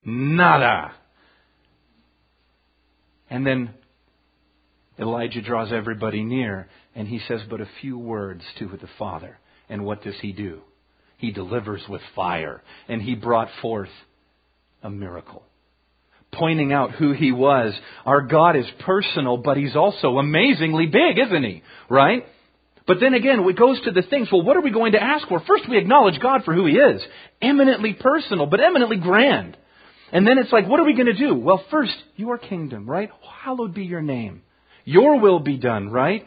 Nada. And then Elijah draws everybody near, and he says but a few words to the Father. And what does he do? He delivers with fire. And he brought forth a miracle, pointing out who he was. Our God is personal, but He's also amazingly big, isn't He? Right? But then again, it goes to the things, well, what are we going to ask for? First, we acknowledge God for who He is. Eminently personal, but eminently grand. And then it's like, what are we going to do? Well, first, your kingdom, right? Hallowed be your name. Your will be done, right?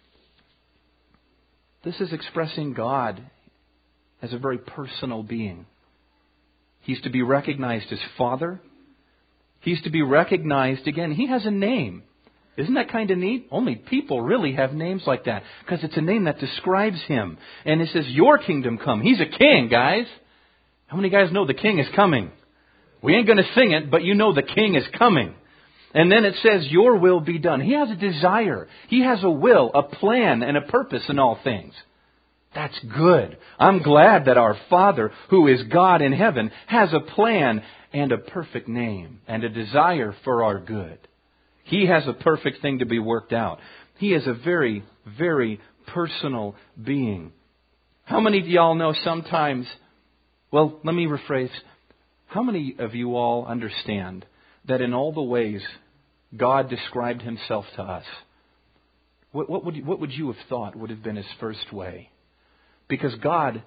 This is expressing God as a very personal being. He's to be recognized as Father. He's to be recognized, again, He has a name. Isn't that kind of neat? Only people really have names like that, because it's a name that describes Him. And it says, your kingdom come. He's a king, guys. How many guys know the king is coming? We ain't going to sing it, but you know the king is coming. And then it says, your will be done. He has a desire. He has a will, a plan, and a purpose in all things. That's good. I'm glad that our Father, who is God in heaven, has a plan and a perfect name and a desire for our good. He has a perfect thing to be worked out. He is a very, very personal being. How many of y'all know sometimes, well, let me rephrase. How many of you all understand that in all the ways God described Himself to us, what would you have thought would have been His first way? Because God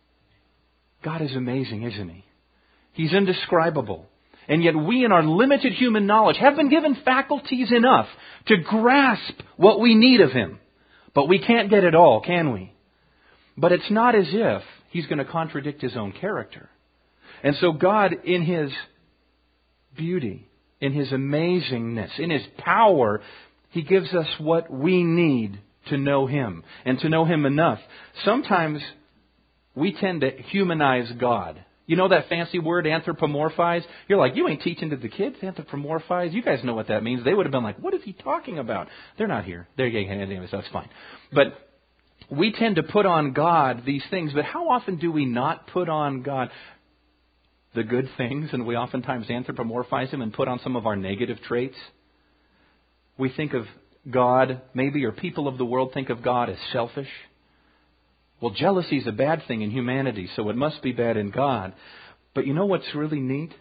is amazing, isn't He? He's indescribable. And yet we, in our limited human knowledge, have been given faculties enough to grasp what we need of Him. But we can't get it all, can we? But it's not as if He's going to contradict His own character. And so God, in His beauty, in His amazingness, in His power, He gives us what we need to know Him and to know Him enough. Sometimes we tend to humanize God. You know that fancy word, anthropomorphize? You're like, you ain't teaching to the kids, anthropomorphize? You guys know what that means. They would have been like, what is he talking about? They're not here. They're anyways, that's fine. But we tend to put on God these things. But how often do we not put on God the good things, and we oftentimes anthropomorphize Him and put on some of our negative traits? We think of God, maybe, or people of the world think of God as selfish. Well, jealousy is a bad thing in humanity, so it must be bad in God. But you know what's really neat?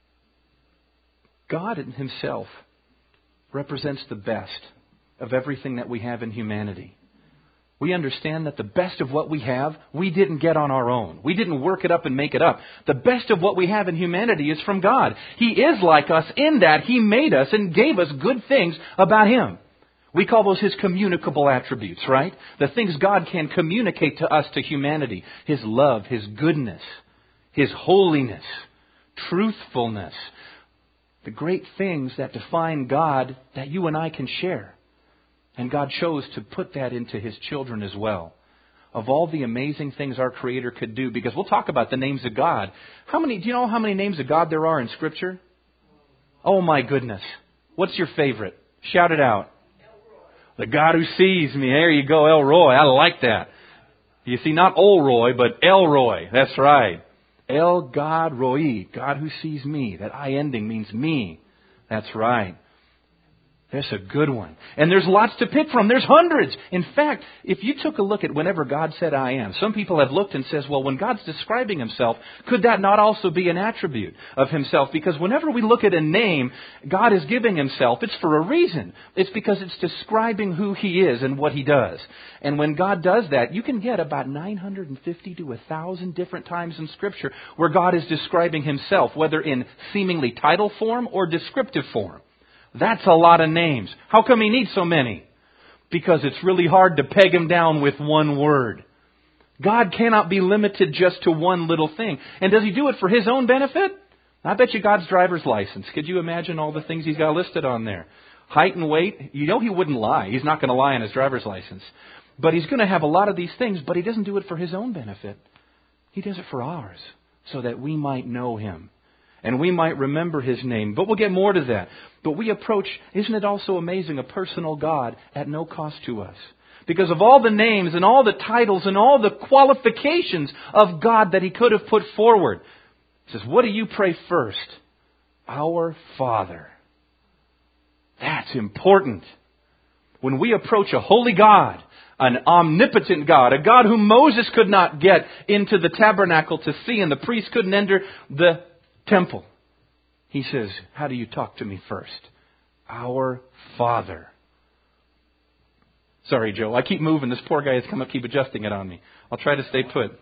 God Himself represents the best of everything that we have in humanity. We understand that the best of what we have, we didn't get on our own. We didn't work it up and make it up. The best of what we have in humanity is from God. He is like us in that He made us and gave us good things about Him. We call those His communicable attributes, right? The things God can communicate to us, to humanity. His love, His goodness, His holiness, truthfulness. The great things that define God that you and I can share. And God chose to put that into His children as well. Of all the amazing things our Creator could do, because we'll talk about the names of God. Do you know how many names of God there are in Scripture? Oh my goodness. What's your favorite? Shout it out. The God who sees me. There you go, El Roy. I like that. You see, not Ol Roy, but El Roy. That's right. El God Roy. God who sees me. That I ending means me. That's right. That's a good one. And there's lots to pick from. There's hundreds. In fact, if you took a look at whenever God said I am, some people have looked and says, well, when God's describing Himself, could that not also be an attribute of Himself? Because whenever we look at a name God is giving Himself, it's for a reason. It's because it's describing who He is and what He does. And when God does that, you can get about 950 to 1,000 different times in Scripture where God is describing Himself, whether in seemingly title form or descriptive form. That's a lot of names. How come He needs so many? Because it's really hard to peg Him down with one word. God cannot be limited just to one little thing. And does He do it for His own benefit? I bet you God's driver's license. Could you imagine all the things He's got listed on there? Height and weight. You know He wouldn't lie. He's not going to lie on His driver's license. But He's going to have a lot of these things, but He doesn't do it for His own benefit. He does it for ours, so that we might know Him. And we might remember His name. But we'll get more to that. But we approach, isn't it also amazing, a personal God at no cost to us? Because of all the names and all the titles and all the qualifications of God that He could have put forward. He says, what do you pray first? Our Father. That's important. When we approach a holy God, an omnipotent God, a God whom Moses could not get into the tabernacle to see and the priest couldn't enter the temple, He says, how do you talk to me first? Our Father. Sorry, Joe. I keep moving. This poor guy has come up, keep adjusting it on me. I'll try to stay put.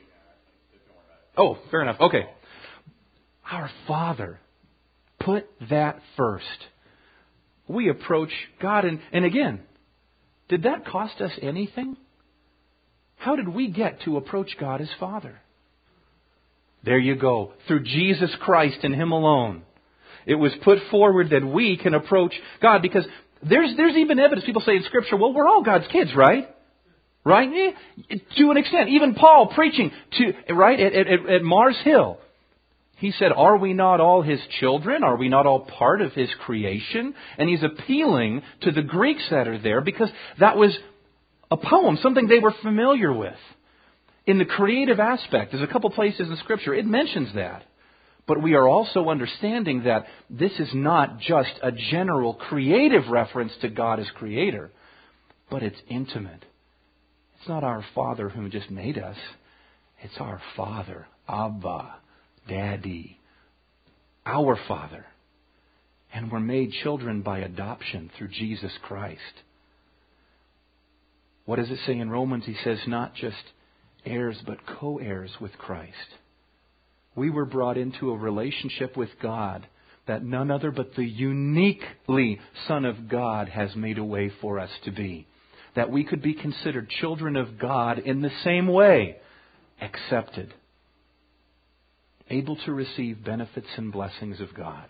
Oh, fair enough. Okay. Our Father. Put that first. We approach God, and again, did that cost us anything? How did we get to approach God as Father? There you go. Through Jesus Christ and Him alone. It was put forward that we can approach God, because there's even evidence. People say in Scripture, well, we're all God's kids, right? Right? To an extent. Even Paul preaching at Mars Hill. He said, are we not all His children? Are we not all part of His creation? And he's appealing to the Greeks that are there, because that was a poem, something they were familiar with. In the creative aspect, there's a couple places in Scripture, it mentions that. But we are also understanding that this is not just a general creative reference to God as Creator, but it's intimate. It's not our Father who just made us. It's our Father, Abba, Daddy, our Father. And we're made children by adoption through Jesus Christ. What does it say in Romans? He says not just heirs, but co-heirs with Christ. We were brought into a relationship with God that none other but the uniquely Son of God has made a way for us to be. That we could be considered children of God in the same way, accepted, able to receive benefits and blessings of God.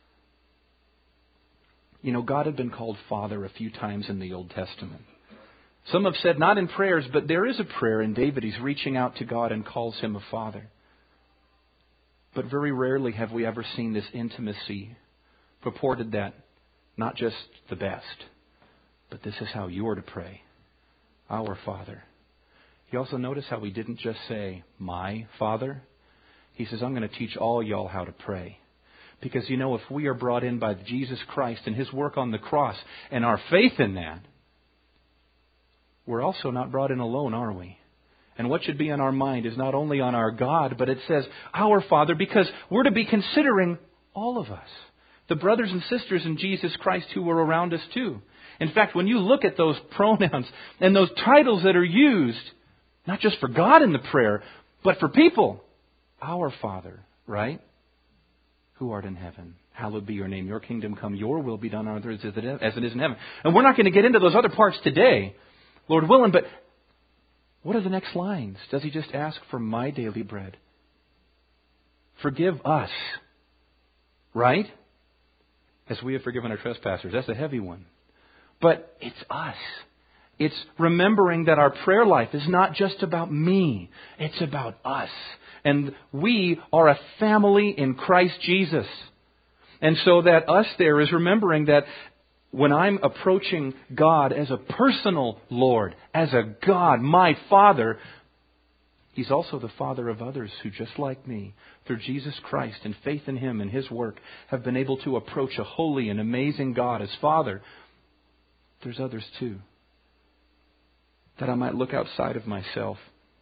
You know, God had been called Father a few times in the Old Testament. Some have said not in prayers, but there is a prayer in David. He's reaching out to God and calls Him a Father. But very rarely have we ever seen this intimacy purported that not just the best, but this is how you are to pray. Our Father. You also notice how He didn't just say, my Father. He says, I'm going to teach all y'all how to pray. Because, you know, if we are brought in by Jesus Christ and His work on the cross and our faith in that, we're also not brought in alone, are we? And what should be on our mind is not only on our God, but it says, our Father, because we're to be considering all of us. The brothers and sisters in Jesus Christ who were around us too. In fact, when you look at those pronouns and those titles that are used, not just for God in the prayer, but for people, our Father, right? Who art in heaven, hallowed be your name. Your kingdom come, your will be done on earth as it is in heaven. And we're not going to get into those other parts today, Lord willing, but what are the next lines? Does He just ask for my daily bread? Forgive us, right? As we have forgiven our trespassers. That's a heavy one. But it's us. It's remembering that our prayer life is not just about me. It's about us. And we are a family in Christ Jesus. And so that us there is remembering that when I'm approaching God as a personal Lord, as a God, my Father, He's also the Father of others who, just like me, through Jesus Christ and faith in Him and His work, have been able to approach a holy and amazing God as Father. There's others too. That I might look outside of myself.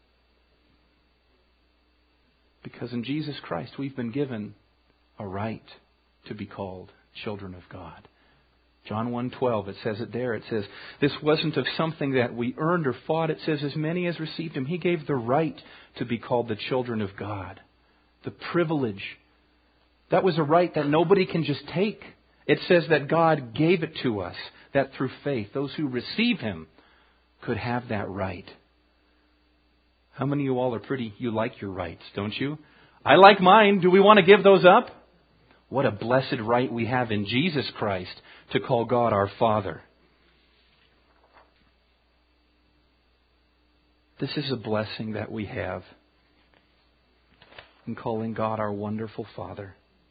Because in Jesus Christ we've been given a right to be called children of God. John 1:12, it says it there. It says, this wasn't of something that we earned or fought. It says, as many as received Him, He gave the right to be called the children of God. The privilege. That was a right that nobody can just take. It says that God gave it to us, that through faith, those who receive Him could have that right. How many of you all you like your rights, don't you? I like mine. Do we want to give those up? What a blessed right we have in Jesus Christ to call God our Father. This is a blessing that we have in calling God our wonderful Father.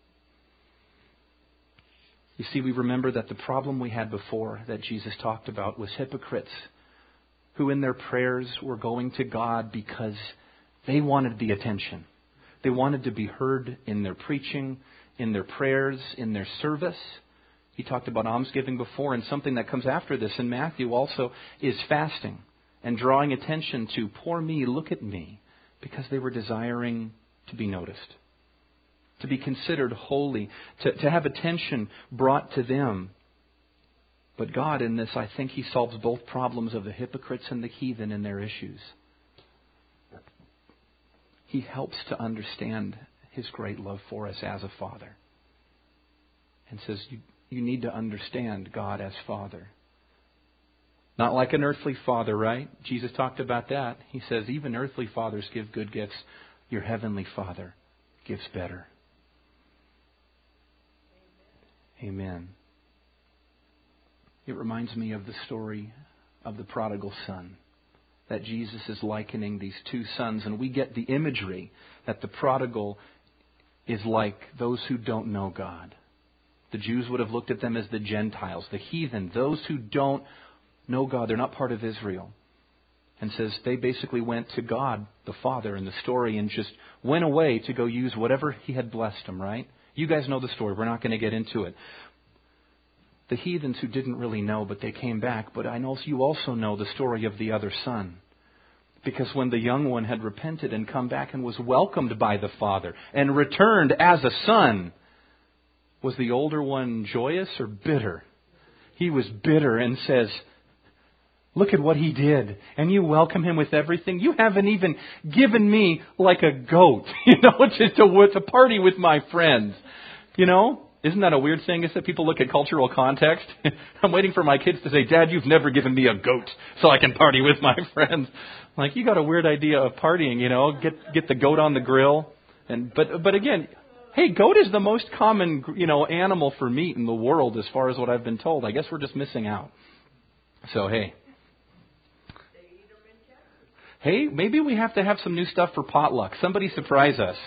You see, we remember that the problem we had before that Jesus talked about was hypocrites who in their prayers were going to God because they wanted the attention. They wanted to be heard in their preaching, in their prayers, in their service. He talked about almsgiving before, and something that comes after this in Matthew also is fasting and drawing attention to, poor me, look at me, because they were desiring to be noticed, to be considered holy, to have attention brought to them. But God, in this, I think He solves both problems of the hypocrites and the heathen in their issues. He helps to understand His great love for us as a Father. And says, you need to understand God as Father. Not like an earthly father, right? Jesus talked about that. He says, even earthly fathers give good gifts. Your heavenly Father gives better. Amen. It reminds me of the story of the prodigal son, that Jesus is likening these two sons, and we get the imagery that the prodigal is like those who don't know God. The Jews would have looked at them as the Gentiles, the heathen, those who don't know God. They're not part of Israel. And says they basically went to God, the Father, in the story, and just went away to go use whatever He had blessed them, right? You guys know the story. We're not going to get into it. The heathens who didn't really know, but they came back. But I know you also know the story of the other son. Because when the young one had repented and come back and was welcomed by the Father and returned as a son, was the older one joyous or bitter? He was bitter and says, look at what he did. And you welcome him with everything. You haven't even given me like a goat, just to party with my friends. Isn't that a weird thing? Is that people look at cultural context? I'm waiting for my kids to say, Dad, you've never given me a goat so I can party with my friends. Like, you got a weird idea of partying, get the goat on the grill. But again, hey, goat is the most common, animal for meat in the world as far as what I've been told. I guess we're just missing out. So, hey. Hey, maybe we have to have some new stuff for potluck. Somebody surprise us.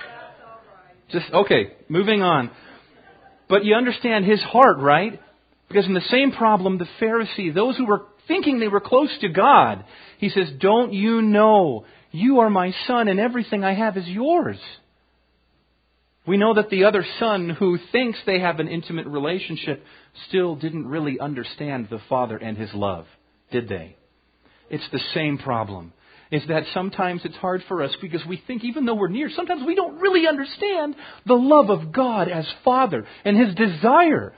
Okay, moving on. But you understand his heart, right? Because in the same problem, the Pharisee, those who were thinking they were close to God, he says, don't you know you are my son and everything I have is yours? We know that the other son who thinks they have an intimate relationship still didn't really understand the Father and His love, did they? It's the same problem. Is that sometimes it's hard for us because we think even though we're near, sometimes we don't really understand the love of God as Father and His desire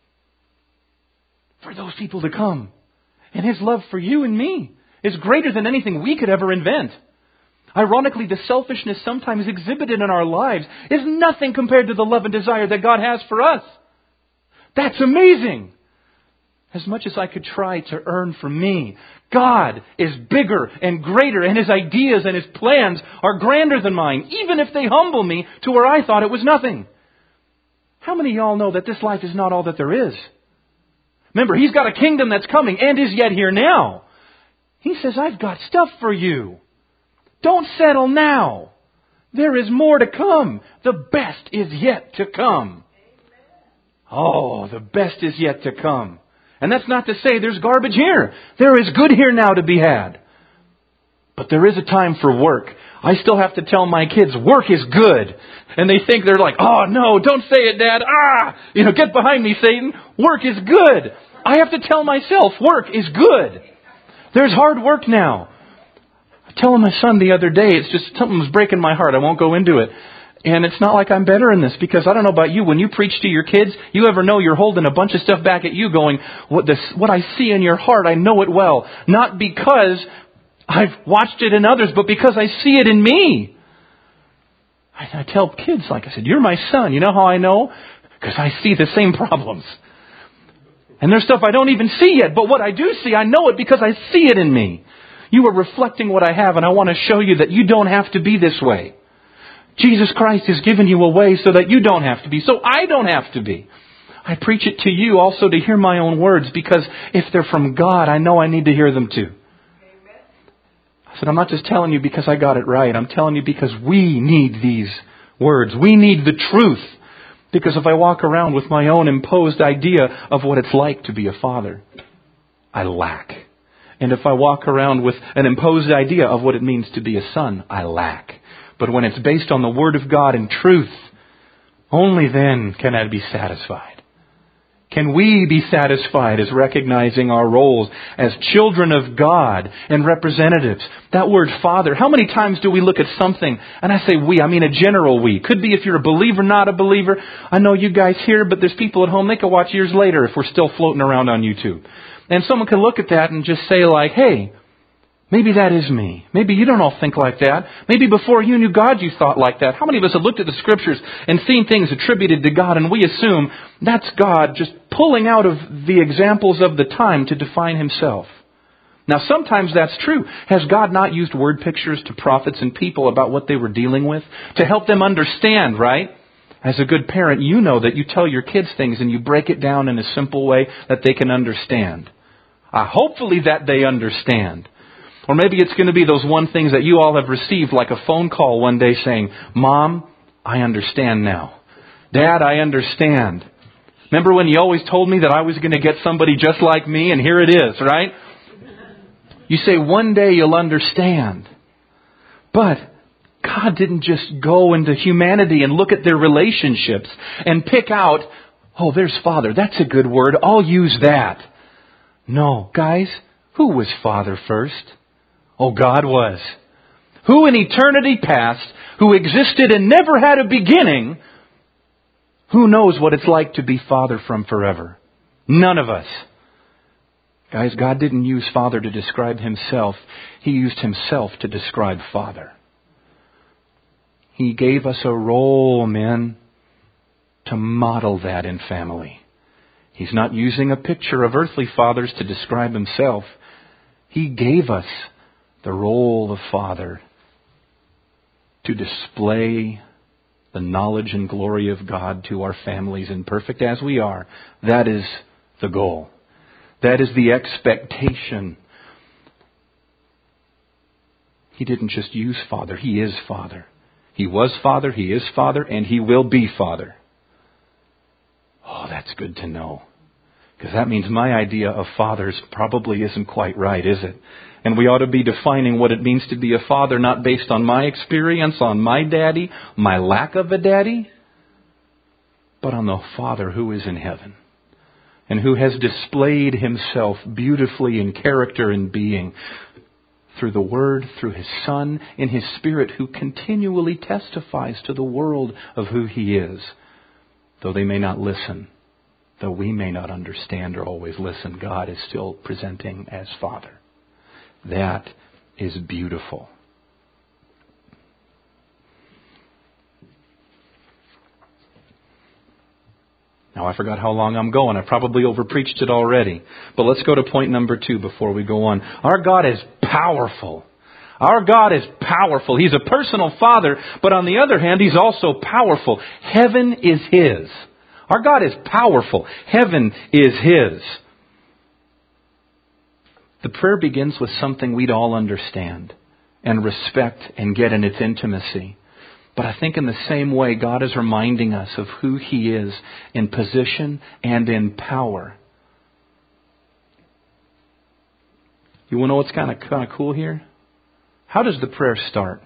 for those people to come. And His love for you and me is greater than anything we could ever invent. Ironically, the selfishness sometimes exhibited in our lives is nothing compared to the love and desire that God has for us. That's amazing. As much as I could try to earn from me, God is bigger and greater, and His ideas and His plans are grander than mine, even if they humble me to where I thought it was nothing. How many of y'all know that this life is not all that there is? Remember, He's got a kingdom that's coming and is yet here now. He says, I've got stuff for you. Don't settle now. There is more to come. The best is yet to come. Oh, the best is yet to come. And that's not to say there's garbage here. There is good here now to be had. But there is a time for work. I still have to tell my kids, work is good. And they think they're like, oh no, don't say it, Dad. Get behind me, Satan. Work is good. I have to tell myself, work is good. There's hard work now. I told my son the other day, it's just something was breaking my heart. I won't go into it. And it's not like I'm better in this, because I don't know about you, when you preach to your kids, you ever know you're holding a bunch of stuff back at you going, what I see in your heart, I know it well. Not because I've watched it in others, but because I see it in me. I tell kids, like I said, you're my son. You know how I know? Because I see the same problems. And there's stuff I don't even see yet, but what I do see, I know it because I see it in me. You are reflecting what I have, and I want to show you that you don't have to be this way. Jesus Christ has given you a way so that you don't have to be, so I don't have to be. I preach it to you also to hear my own words, because if they're from God, I know I need to hear them too. I said, I'm not just telling you because I got it right. I'm telling you because we need these words. We need the truth. Because if I walk around with my own imposed idea of what it's like to be a father, I lack. And if I walk around with an imposed idea of what it means to be a son, I lack. But when it's based on the Word of God and truth, Only then can I be satisfied. Can we be satisfied as recognizing our roles as children of God and representatives? That word Father, how many times do we look at something, and I say we, I mean a general we. Could be if you're a believer, not a believer. I know you guys here, but there's people at home, they can watch years later if we're still floating around on YouTube. And someone can look at that and just say like, hey, maybe that is me. Maybe you don't all think like that. Maybe before you knew God you thought like that. How many of us have looked at the Scriptures and seen things attributed to God and we assume that's God just pulling out of the examples of the time to define Himself? Now sometimes that's true. Has God not used word pictures to prophets and people about what they were dealing with? To help them understand, right? As a good parent, you know that you tell your kids things and you break it down in a simple way that they can understand. Hopefully that they understand. Or maybe it's going to be those one things that you all have received, like a phone call one day saying, Mom, I understand now. Dad, I understand. Remember when you always told me that I was going to get somebody just like me, and here it is, right? You say, one day you'll understand. But God didn't just go into humanity and look at their relationships and pick out, oh, there's Father. That's a good word. I'll use that. No, guys, who was Father first? Oh, God was. Who in eternity past, who existed and never had a beginning, who knows what it's like to be Father from forever? None of us. Guys, God didn't use Father to describe Himself. He used Himself to describe Father. He gave us a role, men, to model that in family. He's not using a picture of earthly fathers to describe Himself. He gave us the role of Father to display the knowledge and glory of God to our families, imperfect as we are. That is the goal. That is the expectation. He didn't just use Father. He is Father. He was Father, He is Father, and He will be Father. Oh, that's good to know. Because that means my idea of fathers probably isn't quite right, is it? And we ought to be defining what it means to be a father, not based on my experience, on my daddy, my lack of a daddy, but on the Father who is in heaven and who has displayed Himself beautifully in character and being through the Word, through His Son, in His Spirit, who continually testifies to the world of who He is, though they may not listen. Though we may not understand or always listen, God is still presenting as Father. That is beautiful. Now, I forgot how long I'm going. I probably overpreached it already. But let's go to point number 2 before we go on. Our God is powerful. Our God is powerful. He's a personal Father, but on the other hand, He's also powerful. Heaven is His. Our God is powerful. Heaven is His. The prayer begins with something we'd all understand and respect and get in its intimacy. But I think in the same way, God is reminding us of who He is in position and in power. You want to know what's kind of cool here? How does the prayer start?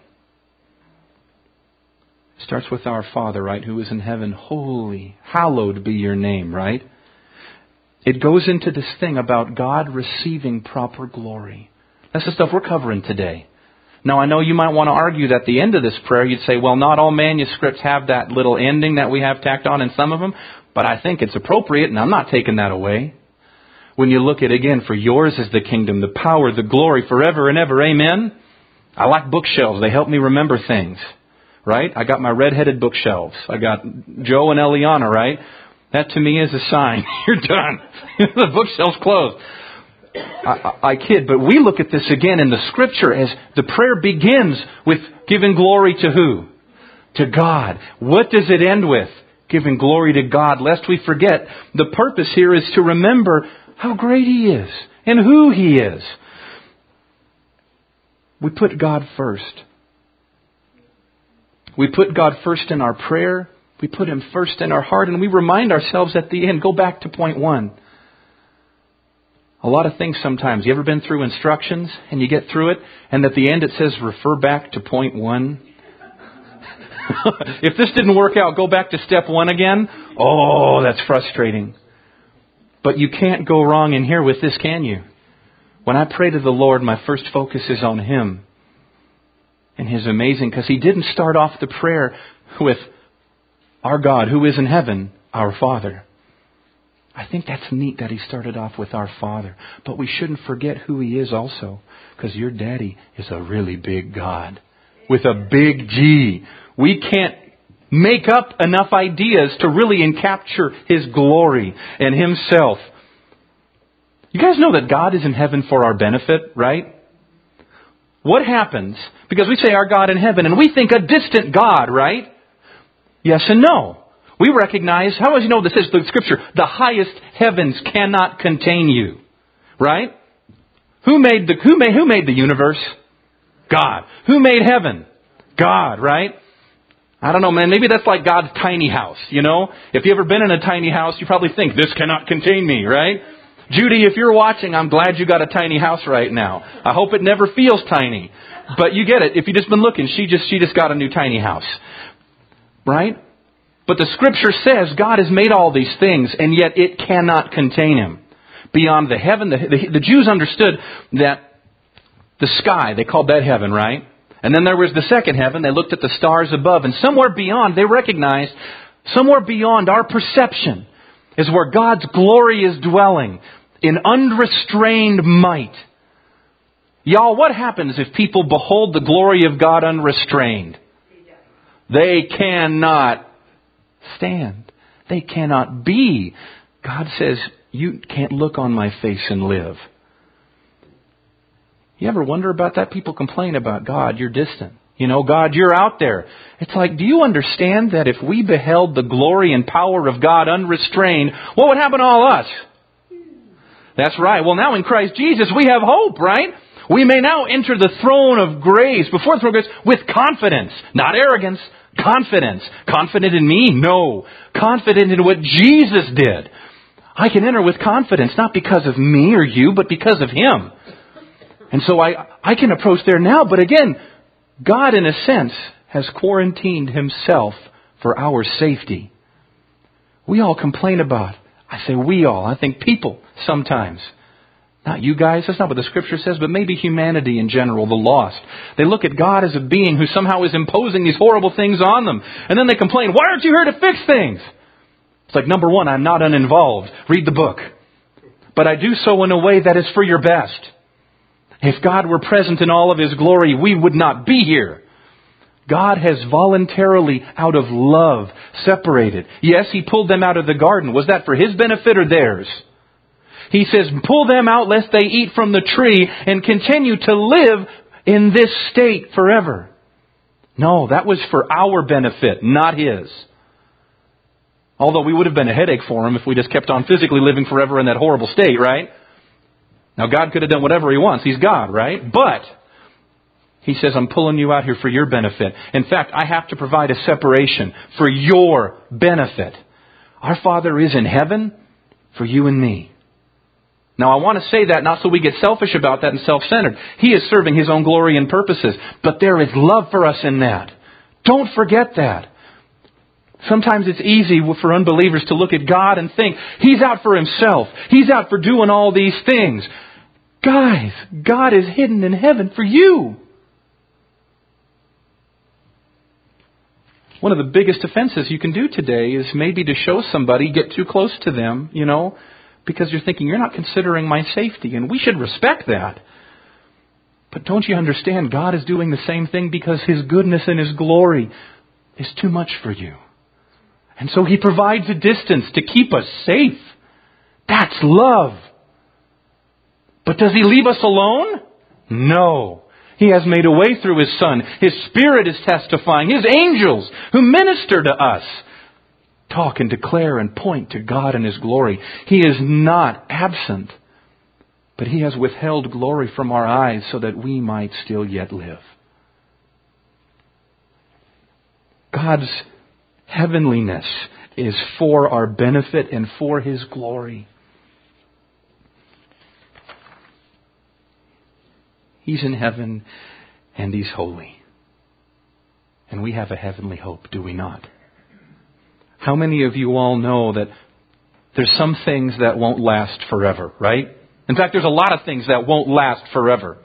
It starts with our Father, right, who is in heaven. Holy, hallowed be your name, right? It goes into this thing about God receiving proper glory. That's the stuff we're covering today. Now, I know you might want to argue that at the end of this prayer, you'd say, well, not all manuscripts have that little ending that we have tacked on in some of them, but I think it's appropriate, and I'm not taking that away. When you look at, again, for yours is the kingdom, the power, the glory, forever and ever. Amen? I like bookshelves. They help me remember things, right? I got my red-headed bookshelves. I got Joe and Eliana, right? That to me is a sign. You're done. The bookshelf's closed. I kid, but we look at this again in the Scripture as the prayer begins with giving glory to who? To God. What does it end with? Giving glory to God. Lest we forget, the purpose here is to remember how great He is and who He is. We put God first. We put God first in our prayer. We put Him first in our heart, and we remind ourselves at the end. Go back to point 1. A lot of things sometimes. You ever been through instructions and you get through it and at the end it says refer back to point 1? If this didn't work out, go back to step one again. Oh, that's frustrating. But you can't go wrong in here with this, can you? When I pray to the Lord, my first focus is on Him. And His amazing, because He didn't start off the prayer with our God who is in heaven, our Father. I think that's neat that He started off with our Father. But we shouldn't forget who He is also. Because your daddy is a really big God. With a big G. We can't make up enough ideas to really encapture His glory and Himself. You guys know that God is in heaven for our benefit, right? What happens? Because we say our God in heaven and we think a distant God, right? Yes and no. We recognize, how does you know this is the Scripture? The highest heavens cannot contain you. Right? Who made the universe? God. Who made heaven? God, right? I don't know, man. Maybe that's like God's tiny house, you know? If you've ever been in a tiny house, you probably think, this cannot contain me, right? Judy, if you're watching, I'm glad you got a tiny house right now. I hope it never feels tiny. But you get it. If you've just been looking, she just got a new tiny house. Right? But the Scripture says God has made all these things, and yet it cannot contain Him. Beyond the heaven, the Jews understood that the sky, they called that heaven, right? And then there was the second heaven. They looked at the stars above. And somewhere beyond, they recognized, somewhere beyond our perception is where God's glory is dwelling in unrestrained might. Y'all, what happens if people behold the glory of God unrestrained? They cannot stand. They cannot be. God says, you can't look on my face and live. You ever wonder about that? People complain about God, you're distant. You know, God, you're out there. It's like, do you understand that if we beheld the glory and power of God unrestrained, what would happen to all us? That's right. Well, now in Christ Jesus, we have hope, right? We may now enter the throne of grace, before the throne of grace, with confidence. Not arrogance, confidence. Confident in me? No. Confident in what Jesus did. I can enter with confidence, not because of me or you, but because of Him. And so I can approach there now. But again, God, in a sense, has quarantined Himself for our safety. We all complain about, I say we all, I think people sometimes. Not you guys, that's not what the Scripture says, but maybe humanity in general, the lost. They look at God as a being who somehow is imposing these horrible things on them. And then they complain, why aren't you here to fix things? It's like, number one, I'm not uninvolved. Read the book. But I do so in a way that is for your best. If God were present in all of His glory, we would not be here. God has voluntarily, out of love, separated. Yes, He pulled them out of the garden. Was that for His benefit or theirs? He says, pull them out lest they eat from the tree and continue to live in this state forever. No, that was for our benefit, not His. Although we would have been a headache for Him if we just kept on physically living forever in that horrible state, right? Now, God could have done whatever He wants. He's God, right? But He says, I'm pulling you out here for your benefit. In fact, I have to provide a separation for your benefit. Our Father is in heaven for you and me. Now, I want to say that not so we get selfish about that and self-centered. He is serving His own glory and purposes. But there is love for us in that. Don't forget that. Sometimes it's easy for unbelievers to look at God and think, He's out for Himself. He's out for doing all these things. Guys, God is hidden in heaven for you. One of the biggest offenses you can do today is maybe to show somebody, get too close to them, you know, because you're thinking, you're not considering my safety, and we should respect that. But don't you understand, God is doing the same thing because His goodness and His glory is too much for you. And so He provides a distance to keep us safe. That's love. But does He leave us alone? No. He has made a way through His Son. His Spirit is testifying. His angels who minister to us talk and declare and point to God and His glory. He is not absent, but He has withheld glory from our eyes so that we might still yet live. God's heavenliness is for our benefit and for His glory. He's in heaven and He's holy. And we have a heavenly hope, do we not? How many of you all know that there's some things that won't last forever, right? In fact, there's a lot of things that won't last forever.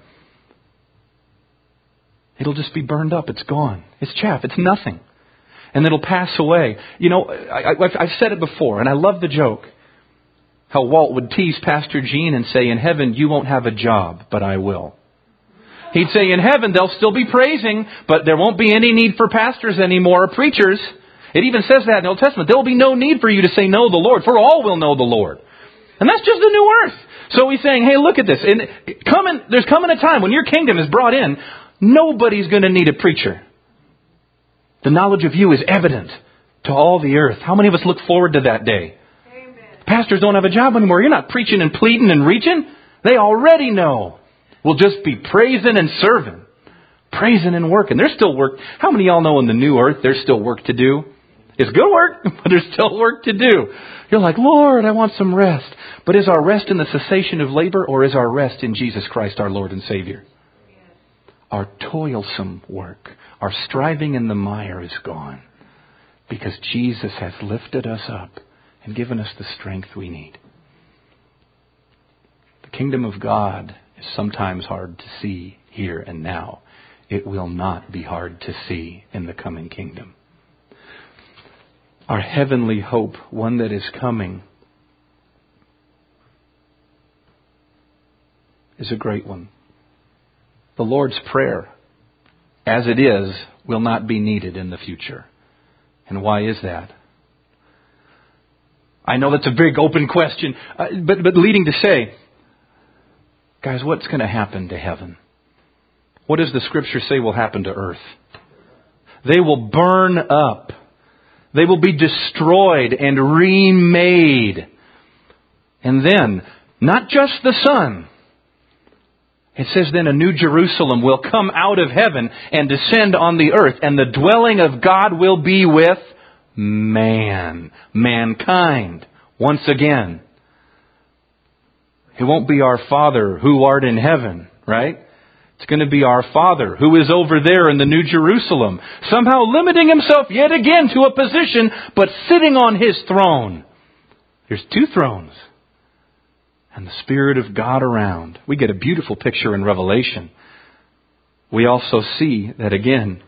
It'll just be burned up. It's gone. It's chaff. It's nothing. And it'll pass away. You know, I've said it before, and I love the joke. How Walt would tease Pastor Gene and say, in heaven, you won't have a job, but I will. He'd say, in heaven, they'll still be praising, but there won't be any need for pastors anymore or preachers. It even says that in the Old Testament. There will be no need for you to say, know the Lord, for all will know the Lord. And that's just the new earth. So he's saying, hey, look at this. There's coming a time when your kingdom is brought in, nobody's going to need a preacher. The knowledge of you is evident to all the earth. How many of us look forward to that day? Amen. Pastors don't have a job anymore. You're not preaching and pleading and reaching. They already know. We'll just be praising and serving. Praising and working. There's still work. How many of y'all know in the new earth there's still work to do? It's good work, but there's still work to do. You're like, Lord, I want some rest. But is our rest in the cessation of labor, or is our rest in Jesus Christ, our Lord and Savior? Our toilsome work, our striving in the mire is gone because Jesus has lifted us up and given us the strength we need. The kingdom of God is sometimes hard to see here and now. It will not be hard to see in the coming kingdom. Our heavenly hope, one that is coming, is a great one. The Lord's Prayer, as it is, will not be needed in the future. And why is that? I know that's a big open question, but leading to say, guys, what's going to happen to heaven? What does the Scripture say will happen to earth? They will burn up. They will be destroyed and remade. And then, not just the Son. It says then a new Jerusalem will come out of heaven and descend on the earth. And the dwelling of God will be with mankind, once again. It won't be our Father who art in heaven, right? It's going to be our Father who is over there in the New Jerusalem, somehow limiting himself yet again to a position, but sitting on his throne. There's two thrones. And the Spirit of God around. We get a beautiful picture in Revelation. We also see that again,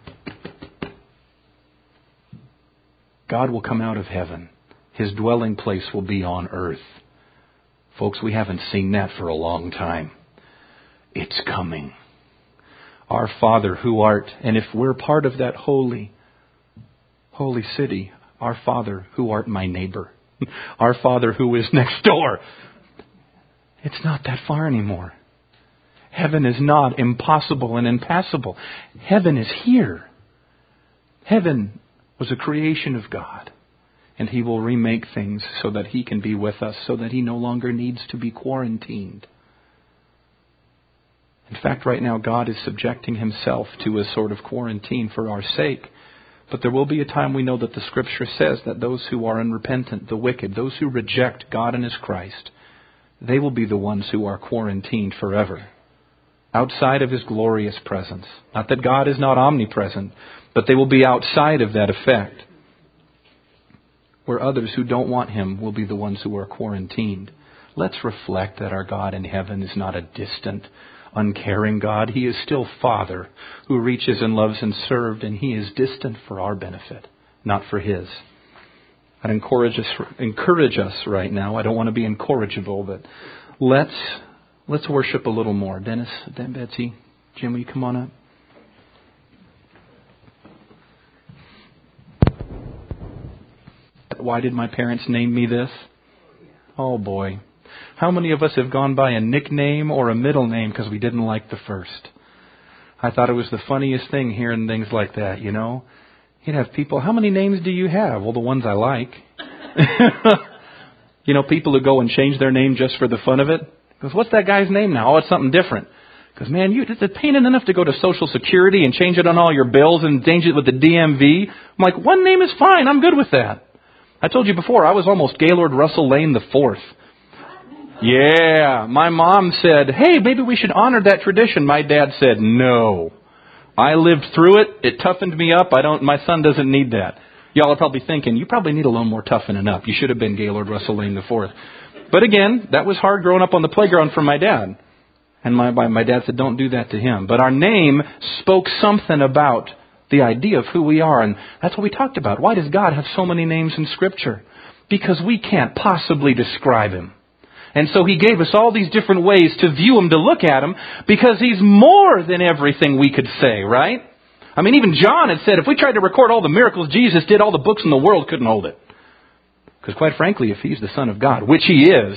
God will come out of heaven. His dwelling place will be on earth. Folks, we haven't seen that for a long time. It's coming. Our Father who art, and if we're part of that holy city, our Father who art my neighbor, our Father who is next door, it's not that far anymore. Heaven is not impossible and impassable. Heaven is here. Heaven was a creation of God. And He will remake things so that He can be with us, so that He no longer needs to be quarantined. In fact, right now God is subjecting Himself to a sort of quarantine for our sake. But there will be a time, we know that the Scripture says, that those who are unrepentant, the wicked, those who reject God and His Christ, they will be the ones who are quarantined forever, outside of His glorious presence. Not that God is not omnipresent, but they will be outside of that effect. Where others who don't want Him will be the ones who are quarantined. Let's reflect that our God in heaven is not a distant, uncaring God. He is still Father who reaches and loves and served, and He is distant for our benefit, not for His. I'd encourage us right now. I don't want to be incorrigible, but let's worship a little more. Dennis, Betsy, Jim, will you come on up? Why did my parents name me this? Oh boy. How many of us have gone by a nickname or a middle name because we didn't like the first? I thought it was the funniest thing hearing things like that, you know. You'd have people, how many names do you have? Well, the ones I like. You know, people who go and change their name just for the fun of it. Because what's that guy's name now? Oh, it's something different. Because, man, it's a pain enough to go to Social Security and change it on all your bills and change it with the DMV. I'm like, one name is fine. I'm good with that. I told you before, I was almost Gaylord Russell Lane the Fourth. Yeah, my mom said, hey, maybe we should honor that tradition. My dad said, no. I lived through it. It toughened me up. My son doesn't need that. Y'all are probably thinking, you probably need a little more toughening up. You should have been Gaylord Russell Lane IV. But again, that was hard growing up on the playground for my dad. And my dad said, don't do that to him. But our name spoke something about the idea of who we are. And that's what we talked about. Why does God have so many names in Scripture? Because we can't possibly describe Him. And so He gave us all these different ways to view Him, to look at Him, because He's more than everything we could say, right? I mean, even John had said, if we tried to record all the miracles Jesus did, all the books in the world couldn't hold it. Because quite frankly, if He's the Son of God, which He is,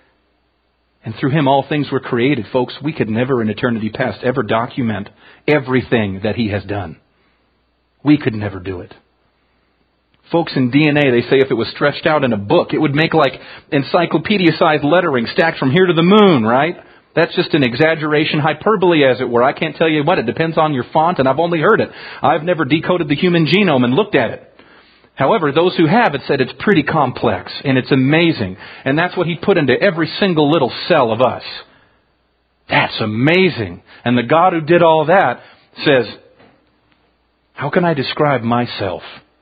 and through Him all things were created, folks, we could never in eternity past ever document everything that He has done. We could never do it. Folks, in DNA, they say if it was stretched out in a book, it would make like encyclopedia-sized lettering stacked from here to the moon, right? That's just an exaggeration, hyperbole as it were. I can't tell you what, it depends on your font, and I've only heard it. I've never decoded the human genome and looked at it. However, those who have it said it's pretty complex, and it's amazing. And that's what He put into every single little cell of us. That's amazing. And the God who did all that says, how can I describe myself?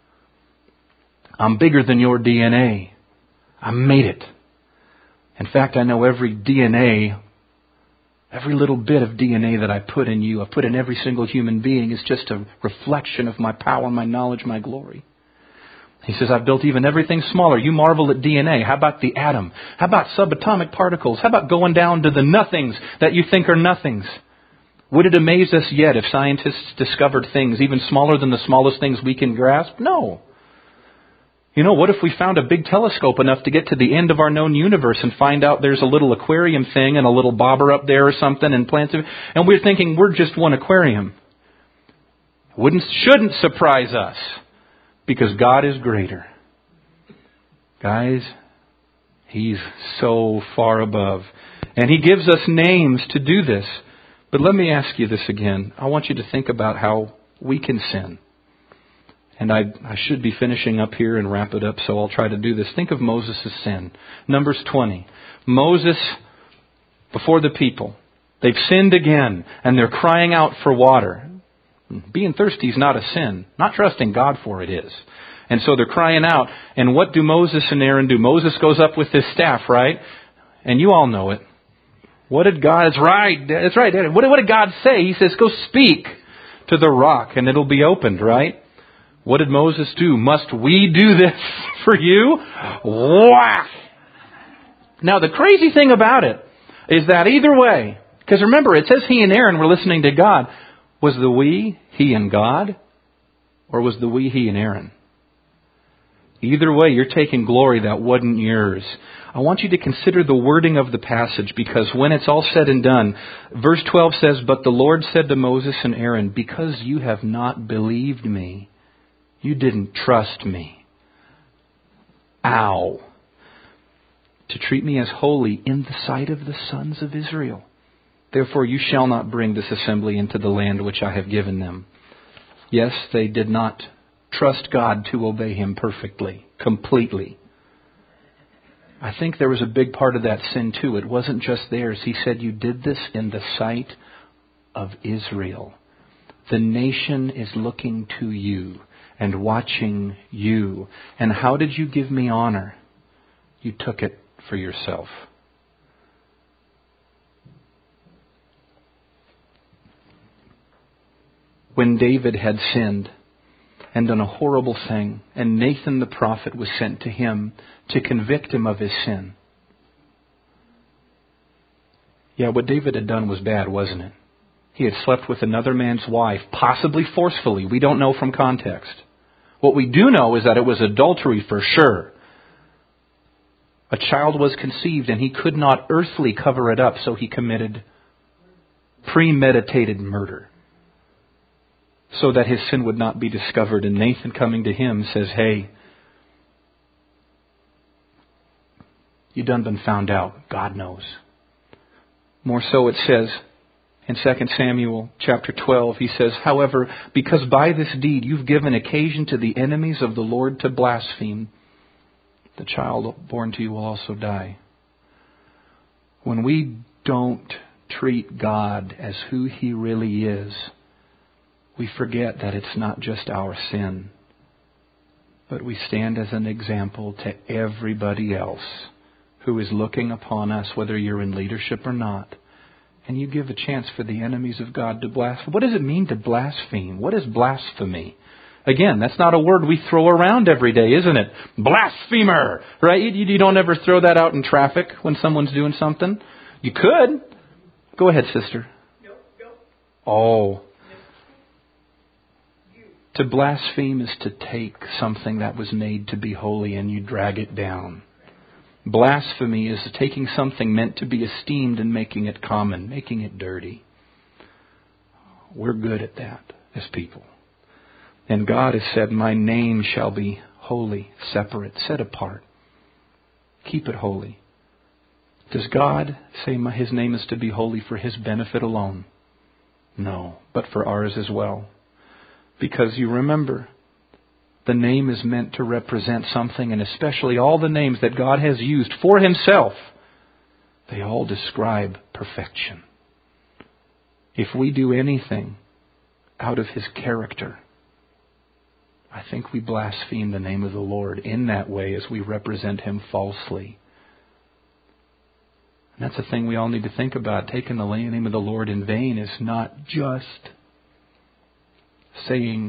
I'm bigger than your DNA. I made it. In fact, I know every DNA, every little bit of DNA that I put in you, I put in every single human being, is just a reflection of my power, my knowledge, my glory. He says, I've built even everything smaller. You marvel at DNA. How about the atom? How about subatomic particles? How about going down to the nothings that you think are nothings? Would it amaze us yet if scientists discovered things even smaller than the smallest things we can grasp? No. You know, what if we found a big telescope enough to get to the end of our known universe and find out there's a little aquarium thing and a little bobber up there or something and plants, and we're thinking we're just one aquarium? Shouldn't surprise us, because God is greater. Guys, He's so far above. And He gives us names to do this. But let me ask you this again. I want you to think about how we can sin. And I should be finishing up here and wrap it up, so I'll try to do this. Think of Moses' sin. Numbers 20. Moses, before the people, they've sinned again, and they're crying out for water. Being thirsty is not a sin. Not trusting God for it is. And so they're crying out. And what do Moses and Aaron do? Moses goes up with his staff, right? And you all know it. What did God... That's right. What did God say? He says, go speak to the rock and it'll be opened, right? What did Moses do? Must we do this for you? Whack! Now the crazy thing about it is that either way, because remember, it says he and Aaron were listening to God. Was the we, he and God? Or was the we, he and Aaron? Either way, you're taking glory that wasn't yours. I want you to consider the wording of the passage, because when it's all said and done, verse 12 says, but the Lord said to Moses and Aaron, because you have not believed me, you didn't trust me. Ow. To treat me as holy in the sight of the sons of Israel. Therefore you shall not bring this assembly into the land which I have given them. Yes, they did not trust God to obey Him perfectly, completely. I think there was a big part of that sin too. It wasn't just theirs. He said, you did this in the sight of Israel. The nation is looking to you and watching you. And how did you give me honor? You took it for yourself. When David had sinned and done a horrible thing, and Nathan the prophet was sent to him to convict him of his sin. Yeah, what David had done was bad, wasn't it? He had slept with another man's wife, possibly forcefully. We don't know from context. What we do know is that it was adultery for sure. A child was conceived and he could not earthly cover it up, so he committed premeditated murder so that his sin would not be discovered. And Nathan, coming to him, says, hey, you done been found out. God knows. More so it says in 2 Samuel chapter 12, he says, however, because by this deed you've given occasion to the enemies of the Lord to blaspheme, the child born to you will also die. When we don't treat God as who He really is, we forget that it's not just our sin, but we stand as an example to everybody else who is looking upon us, whether you're in leadership or not. And you give a chance for the enemies of God to blaspheme. What does it mean to blaspheme? What is blasphemy? Again, that's not a word we throw around every day, isn't it? Blasphemer! Right? You don't ever throw that out in traffic when someone's doing something. You could. Go ahead, sister. Oh. To blaspheme is to take something that was made to be holy and you drag it down. Blasphemy is taking something meant to be esteemed and making it common, making it dirty. We're good at that as people. And God has said, my name shall be holy, separate, set apart. Keep it holy. Does God say His name is to be holy for His benefit alone? No, but for ours as well. Because you remember, the name is meant to represent something, and especially all the names that God has used for Himself, they all describe perfection. If we do anything out of His character, I think we blaspheme the name of the Lord in that way as we represent Him falsely. And that's a thing we all need to think about. Taking the name of the Lord in vain is not just saying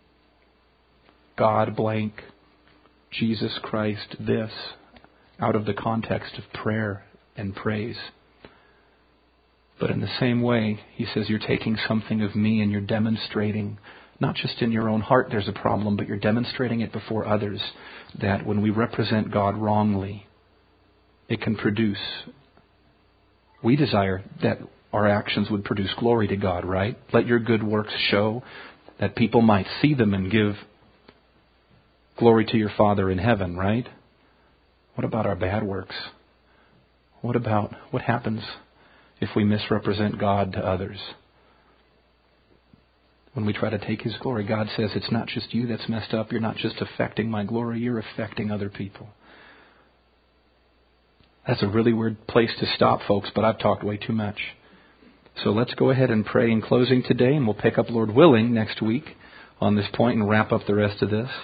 God blank, Jesus Christ this, out of the context of prayer and praise. But in the same way, He says you're taking something of me and you're demonstrating, not just in your own heart there's a problem, but you're demonstrating it before others, that when we represent God wrongly, it can produce. We desire that our actions would produce glory to God, right? Let your good works show that people might see them and give glory to your Father in heaven, right? What about our bad works? What happens if we misrepresent God to others? When we try to take His glory, God says it's not just you that's messed up. You're not just affecting my glory. You're affecting other people. That's a really weird place to stop, folks, but I've talked way too much. So let's go ahead and pray in closing today, and we'll pick up, Lord willing, next week on this point and wrap up the rest of this.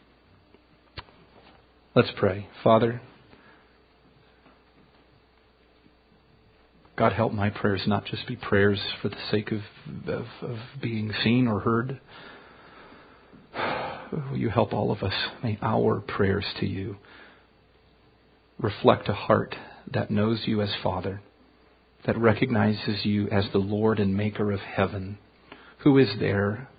Let's pray. Father, God, help my prayers not just be prayers for the sake of being seen or heard. Will you help all of us? May our prayers to you reflect a heart that knows you as Father, that recognizes you as the Lord and Maker of heaven, who is there,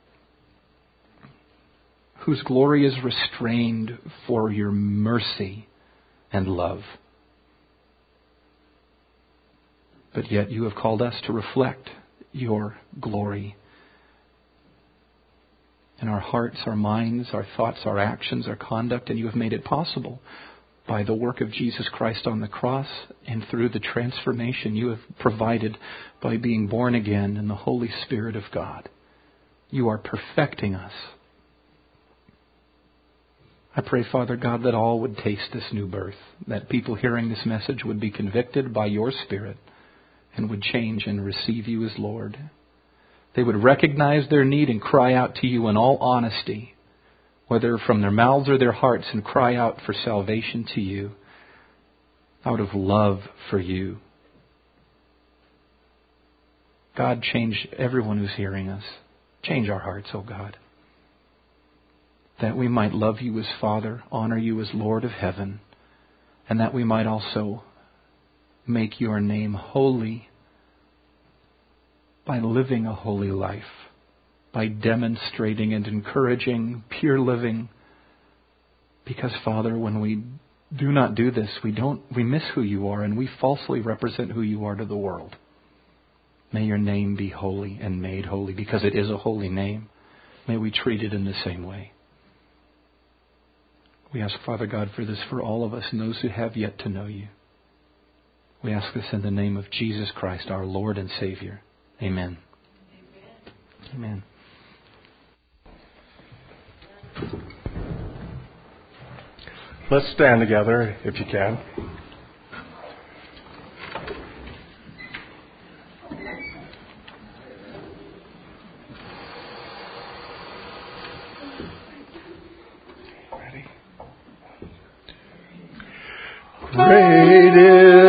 whose glory is restrained for your mercy and love. But yet you have called us to reflect your glory in our hearts, our minds, our thoughts, our actions, our conduct, and you have made it possible by the work of Jesus Christ on the cross and through the transformation you have provided by being born again in the Holy Spirit of God. You are perfecting us. I pray, Father God, that all would taste this new birth, that people hearing this message would be convicted by your Spirit and would change and receive you as Lord. They would recognize their need and cry out to you in all honesty, whether from their mouths or their hearts, and cry out for salvation to you out of love for you. God, change everyone who's hearing us. Change our hearts, oh God, that we might love you as Father, honor you as Lord of heaven, and that we might also make your name holy by living a holy life, by demonstrating and encouraging pure living. Because, Father, when we do not do this, we miss who you are, and we falsely represent who you are to the world. May your name be holy and made holy, because it is a holy name. May we treat it in the same way. We ask, Father God, for this for all of us and those who have yet to know you. We ask this in the name of Jesus Christ, our Lord and Savior. Amen. Amen. Let's stand together if you can. Great is